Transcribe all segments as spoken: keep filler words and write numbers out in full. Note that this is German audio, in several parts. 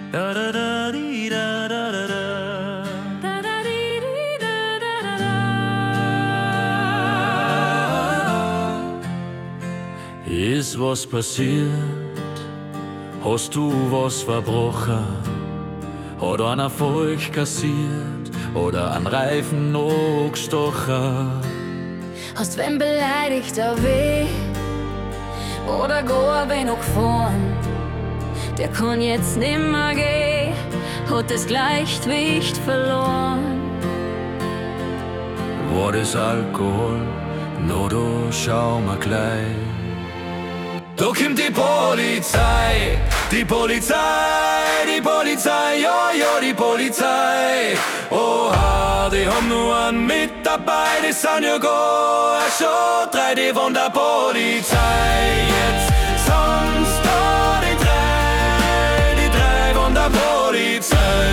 Da da da di da da da da. Da da di di da da da da. Ist was passiert? Hast du was verbrochen? Hat einer Volk kassiert oder an Reifen noch gestochen? Hast wen beleidigt a weh oder gar wen noch gefahren? Der kann jetzt nimmer gehen, hat das Gleichgewicht verloren. War das Alkohol? No, da schau mal gleich. Da kommt die Polizei, die Polizei, die Polizei, ja, ja, die Polizei. Oha, die haben nur einen mit dabei, die sind ja gar schon drei, die von der Polizei. Jetzt sonst da die drei, die drei von der Polizei.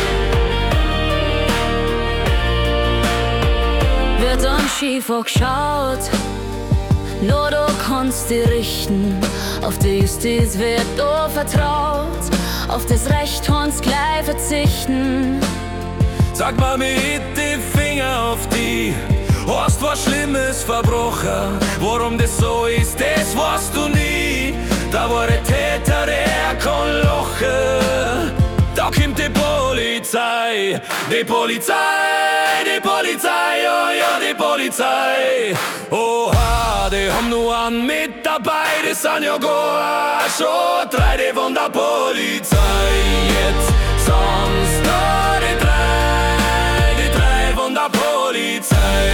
Wird am Schief geschaut, nur du kannst die richten. Auf die Justiz wird du vertraut, auf das Recht kannst gleich verzichten. Sag mal mit die Finger auf die, hast was Schlimmes verbrochen? Warum das so ist, das weißt du nie. Da war der Täter, der kann lachen. Da kommt die Polizei, die Polizei, die Polizei, ja, ja, die Polizei. Oha, die haben nur einen mit dabei, die sind ja gar schon drei, die von der Polizei. Jetzt sonst da die drei, die drei von der Polizei.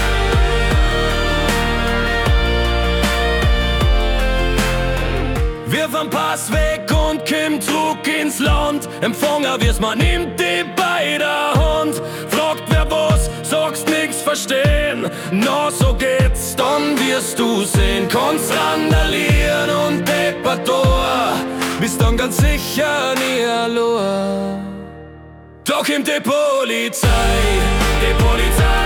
Wirf am Pass weg und komm zurück ins Land. Empfänger wir's, man nimmt die bei der Hand. Fragt wer was, sagst nix verstehen. Na, so geht's, dann wirst du sehen. Kannst randalieren und depperdor, bist dann ganz sicher nie allein. Da kommt die Polizei, die Polizei.